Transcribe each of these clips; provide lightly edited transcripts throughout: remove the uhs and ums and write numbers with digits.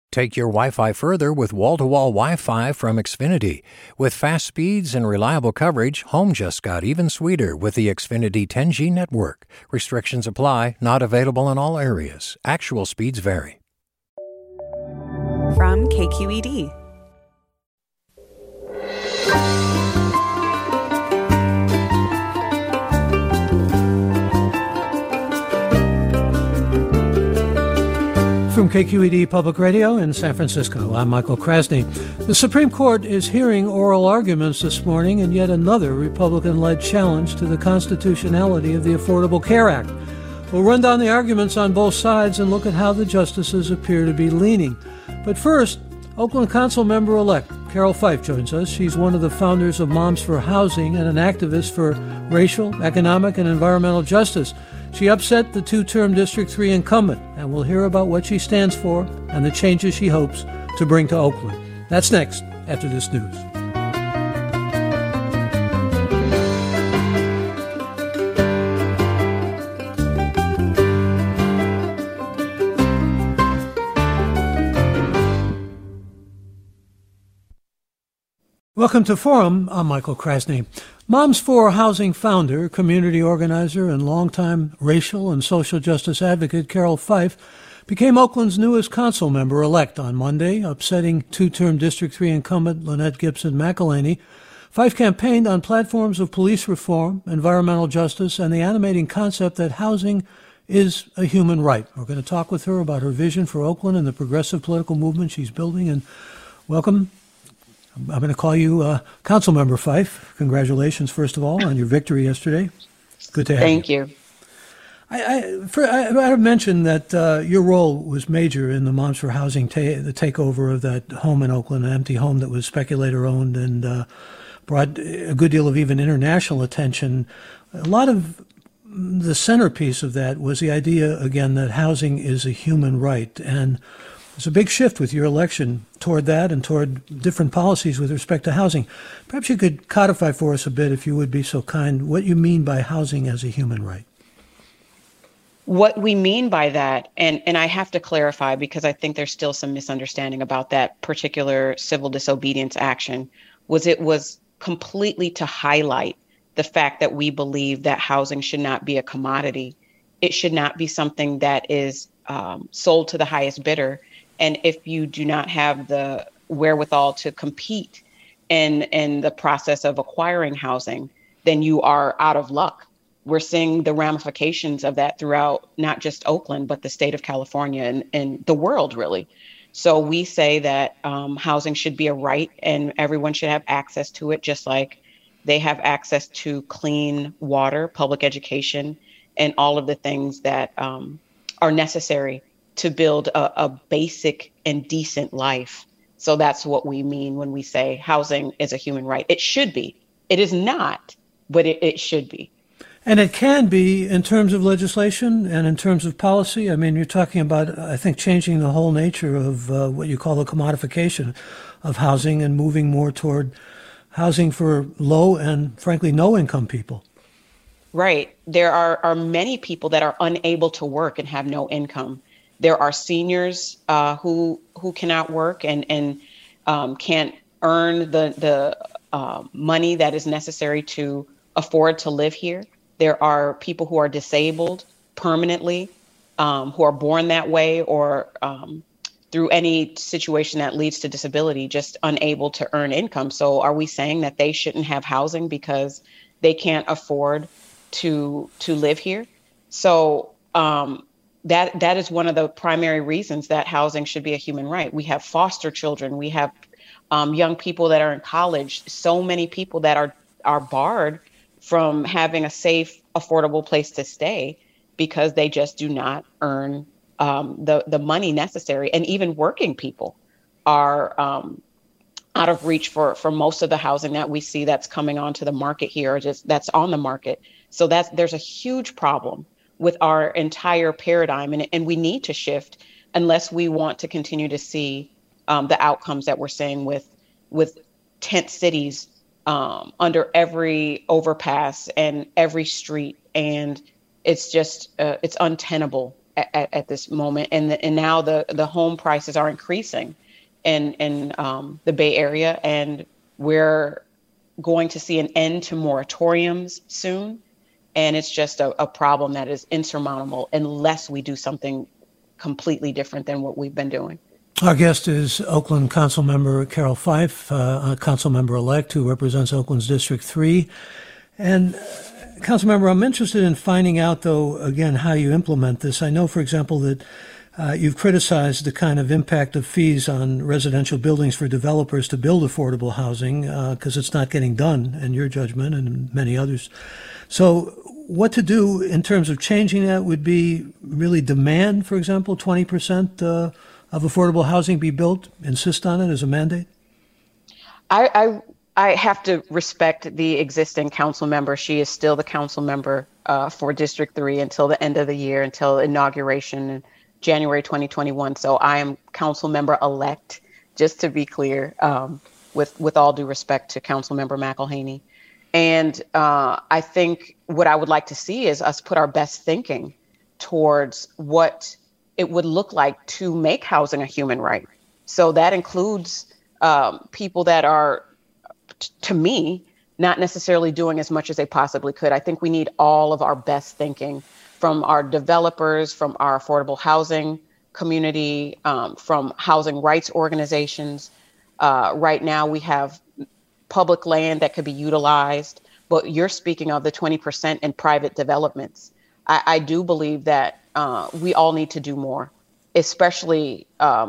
Take your Wi-Fi further with wall-to-wall Wi-Fi from Xfinity. With fast speeds and reliable coverage, home just got even sweeter with the Xfinity 10G network. Restrictions apply, not available in all areas. Actual speeds vary. From KQED. From KQED Public Radio in San Francisco, I'm Michael Krasny. The Supreme Court is hearing oral arguments this morning in yet another Republican-led challenge to the constitutionality of the Affordable Care Act. We'll run down the arguments on both sides and look at how the justices appear to be leaning. But first, Oakland Council member-elect Carol Fife joins us. She's one of the founders of Moms for Housing and an activist for racial, economic, and environmental justice. She upset the two-term District 3 incumbent, and we'll hear about what she stands for and the changes she hopes to bring to Oakland. That's next, after this news. Welcome to Forum. I'm Michael Krasny. Moms for Housing founder, community organizer, and longtime racial and social justice advocate Carol Fife became Oakland's newest council member-elect on Monday, upsetting two-term District 3 incumbent Lynette Gibson McElhaney. Fife campaigned on platforms of police reform, environmental justice, and the animating concept that housing is a human right. We're going to talk with her about her vision for Oakland and the progressive political movement she's building. And welcome. I'm going to call you Councilmember Fife. Congratulations, first of all, on your victory yesterday. Good to have you. Thank you. I mentioned that your role was major in the Moms for Housing, the takeover of that home in Oakland, an empty home that was speculator-owned and brought a good deal of even international attention. A lot of the centerpiece of that was the idea, again, that housing is a human right. And there's a big shift with your election toward that and toward different policies with respect to housing. Perhaps you could codify for us a bit, if you would be so kind, what you mean by housing as a human right. What we mean by that, and I have to clarify because I think there's still some misunderstanding about that particular civil disobedience action, was it was completely to highlight the fact that we believe that housing should not be a commodity. It should not be something that is sold to the highest bidder. And if you do not have the wherewithal to compete in the process of acquiring housing, then you are out of luck. We're seeing the ramifications of that throughout not just Oakland, but the state of California and the world, really. So we say that housing should be a right and everyone should have access to it, just like they have access to clean water, public education, and all of the things that are necessary to build a basic and decent life. So that's what we mean when we say housing is a human right. It should be. It is not, but it should be. And it can be in terms of legislation and in terms of policy. I mean, you're talking about, I think, changing the whole nature of what you call the commodification of housing and moving more toward housing for low and, frankly, no-income people. Right. There are many people that are unable to work and have no income. There are seniors who cannot work and can't earn the money that is necessary to afford to live here. There are people who are disabled permanently, who are born that way or through any situation that leads to disability, just unable to earn income. So are we saying that they shouldn't have housing because they can't afford to live here? So that is one of the primary reasons that housing should be a human right. We have foster children. We have young people that are in college. So many people that are barred from having a safe, affordable place to stay because they just do not earn the money necessary. And even working people are out of reach for most of the housing that we see that's coming onto the market here, or just that's on the market. So there's a huge problem with our entire paradigm, and we need to shift unless we want to continue to see the outcomes that we're seeing with tent cities under every overpass and every street. And it's just, it's untenable at this moment, and now the home prices are increasing in the Bay Area, and we're going to see an end to moratoriums soon. And it's just a problem that is insurmountable unless we do something completely different than what we've been doing. Our guest is Oakland Councilmember Carol Fife, a Councilmember-elect who represents Oakland's District 3. And Councilmember, I'm interested in finding out, though, again, how you implement this. I know, for example, that you've criticized the kind of impact of fees on residential buildings for developers to build affordable housing because it's not getting done, in your judgment and many others. So what to do in terms of changing that would be really demand, for example, 20% of affordable housing be built, insist on it as a mandate? I have to respect the existing council member. She is still the council member for District 3 until the end of the year, until inauguration in January 2021. So I am council member elect, just to be clear, with all due respect to Council Member McElhaney. And I think what I would like to see is us put our best thinking towards what it would look like to make housing a human right. So that includes people that are, to me, not necessarily doing as much as they possibly could. I think we need all of our best thinking from our developers, from our affordable housing community, from housing rights organizations. Right now we have public land that could be utilized, but you're speaking of the 20% in private developments. I do believe that we all need to do more, especially,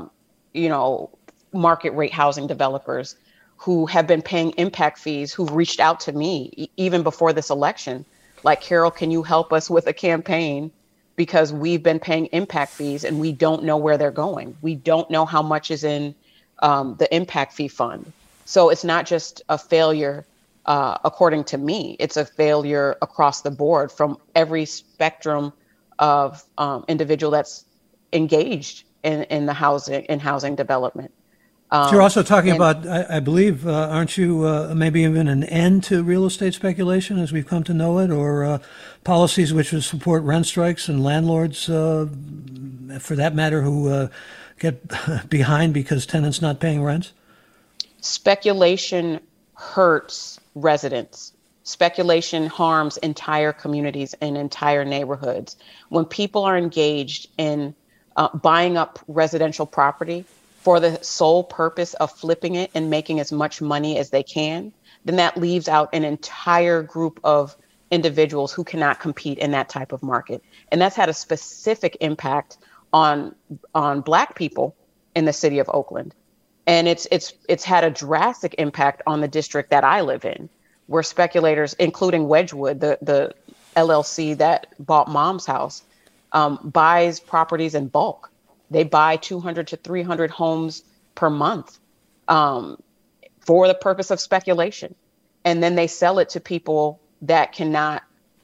market rate housing developers who have been paying impact fees, who've reached out to me even before this election. Like, Carol, can you help us with a campaign? Because we've been paying impact fees and we don't know where they're going. We don't know how much is in the impact fee fund. So it's not just a failure, according to me, it's a failure across the board from every spectrum of individual that's engaged in the housing development. So you're also talking about, I believe, aren't you, maybe even an end to real estate speculation as we've come to know it, or policies which would support rent strikes and landlords, for that matter, who get behind because tenants not paying rent? Speculation hurts residents. Speculation harms entire communities and entire neighborhoods. When people are engaged in buying up residential property for the sole purpose of flipping it and making as much money as they can, then that leaves out an entire group of individuals who cannot compete in that type of market. And that's had a specific impact on Black people in the city of Oakland. And it's had a drastic impact on the district that I live in, where speculators, including Wedgwood, the LLC that bought Mom's house, buys properties in bulk. They buy 200 to 300 homes per month for the purpose of speculation. And then they sell it to people that cannot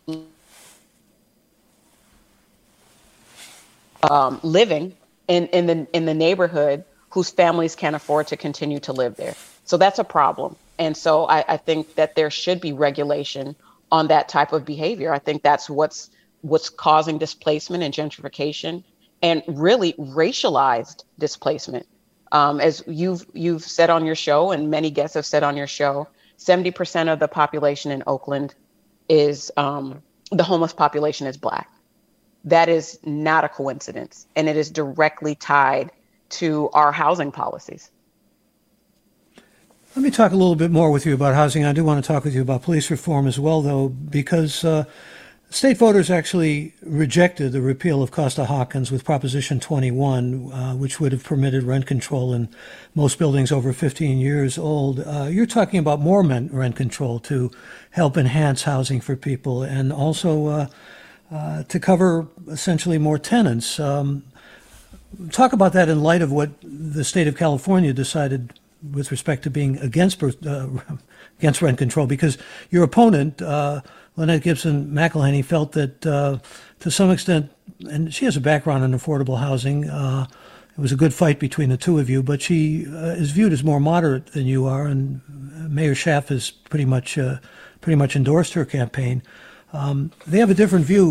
living in the neighborhood, whose families can't afford to continue to live there. So that's a problem. And so I think that there should be regulation on that type of behavior. I think that's what's causing displacement and gentrification, and really racialized displacement. As you've said on your show, and many guests have said on your show, 70% of the population in Oakland is, the homeless population is Black. That is not a coincidence, and it is directly tied to our housing policies. Let me talk a little bit more with you about housing. I do want to talk with you about police reform as well, though, because state voters actually rejected the repeal of Costa-Hawkins with Proposition 21, which would have permitted rent control in most buildings over 15 years old. You're talking about more rent control to help enhance housing for people, and also to cover essentially more tenants. Talk about that in light of what the state of California decided with respect to being against rent control, because your opponent, Lynette Gibson McElhaney, felt that to some extent, and she has a background in affordable housing, it was a good fight between the two of you, but she is viewed as more moderate than you are, and Mayor Schaaf has pretty much endorsed her campaign. They have a different view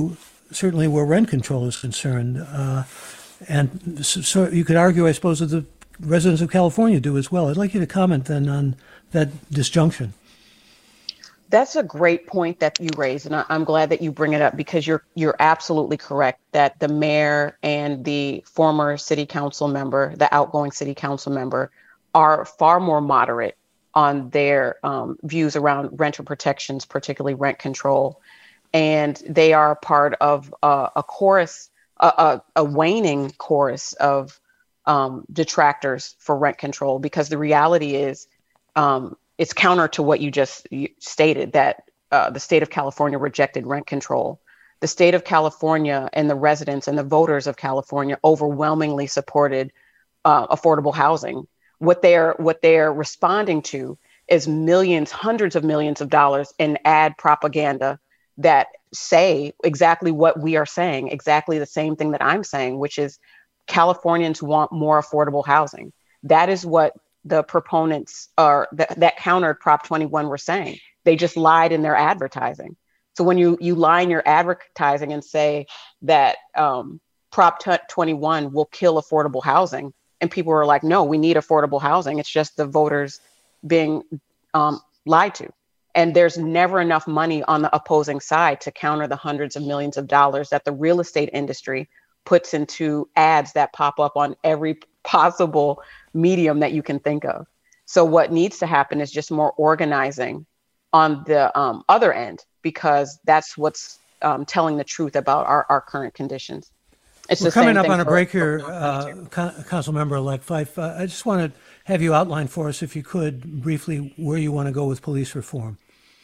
certainly where rent control is concerned. And so you could argue, I suppose, that the residents of California do as well. I'd like you to comment then on that disjunction. That's a great point that you raised, and I'm glad that you bring it up, because you're absolutely correct that the mayor and the former city council member, the outgoing city council member, are far more moderate on their views around rental protections, particularly rent control. And they are part of a chorus, a waning chorus of detractors for rent control, because the reality is it's counter to what you just stated, that the state of California rejected rent control. The state of California and the residents and the voters of California overwhelmingly supported affordable housing. What they're responding to is millions, hundreds of millions of dollars in ad propaganda that say exactly what we are saying, exactly the same thing that I'm saying, which is Californians want more affordable housing. That is what the proponents that countered Prop 21 were saying. They just lied in their advertising. So when you lie in your advertising and say that Prop 21 will kill affordable housing, and people are like, no, we need affordable housing, it's just the voters being lied to. And there's never enough money on the opposing side to counter the hundreds of millions of dollars that the real estate industry puts into ads that pop up on every possible medium that you can think of. So what needs to happen is just more organizing on the other end, because that's what's telling the truth about our current conditions. We're coming up on a break here, Council Member-elect Fife. I just want to have you outline for us, if you could, briefly, where you want to go with police reform.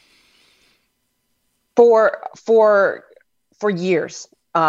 For years,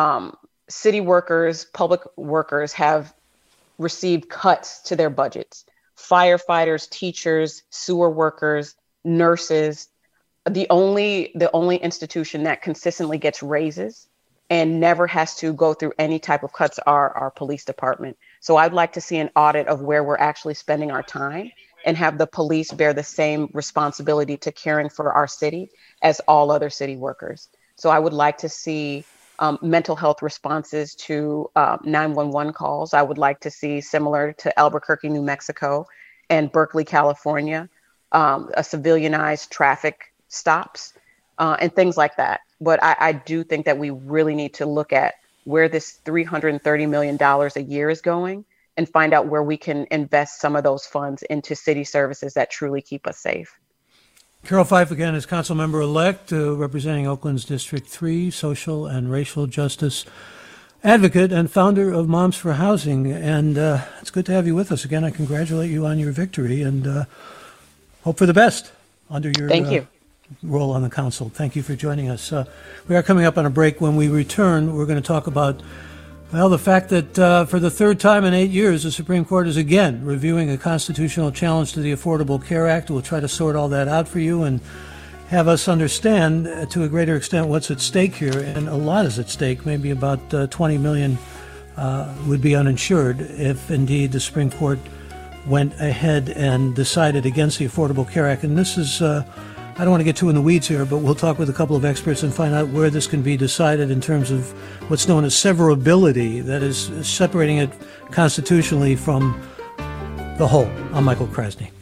city workers, public workers have received cuts to their budgets. Firefighters, teachers, sewer workers, nurses. The only institution that consistently gets raises and never has to go through any type of cuts are our police department. So I'd like to see an audit of where we're actually spending our time, and have the police bear the same responsibility to caring for our city as all other city workers. So I would like to see mental health responses to 911 calls. I would like to see, similar to Albuquerque, New Mexico, and Berkeley, California, a civilianized traffic stops and things like that. But I do think that we really need to look at where this $330 million a year is going, and find out where we can invest some of those funds into city services that truly keep us safe. Carol Fife again is Council Member-elect, representing Oakland's District 3, social and racial justice advocate and founder of Moms for Housing. And it's good to have you with us again. I congratulate you on your victory and hope for the best under your role on the council. Thank you for joining us. We are coming up on a break. When we return, we're going to talk about the fact that for the third time in 8 years, the Supreme Court is again reviewing a constitutional challenge to the Affordable Care Act. We'll try to sort all that out for you and have us understand to a greater extent what's at stake here. And a lot is at stake. Maybe about 20 million would be uninsured if indeed the Supreme Court went ahead and decided against the Affordable Care Act. And this is I don't want to get too in the weeds here, but we'll talk with a couple of experts and find out where this can be decided in terms of what's known as severability, that is separating it constitutionally from the whole. I'm Michael Krasny.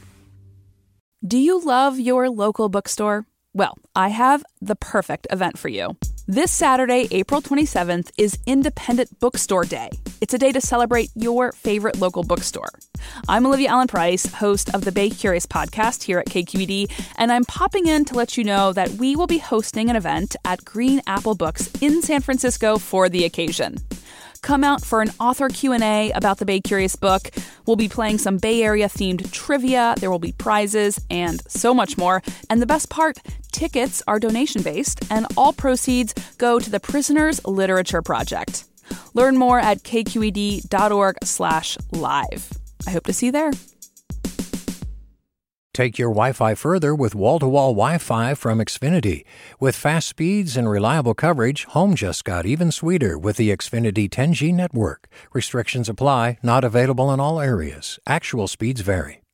Do you love your local bookstore? Well, I have the perfect event for you. This Saturday, April 27th, is Independent Bookstore Day. It's a day to celebrate your favorite local bookstore. I'm Olivia Allen Price, host of the Bay Curious podcast here at KQED, and I'm popping in to let you know that we will be hosting an event at Green Apple Books in San Francisco for the occasion. Come out for an author Q&A about the Bay Curious book. We'll be playing some Bay Area-themed trivia. There will be prizes and so much more. And the best part, tickets are donation-based, and all proceeds go to the Prisoners Literature Project. Learn more at kqed.org/live. I hope to see you there. Take your Wi-Fi further with wall-to-wall Wi-Fi from Xfinity. With fast speeds and reliable coverage, home just got even sweeter with the Xfinity 10G network. Restrictions apply, not available in all areas. Actual speeds vary.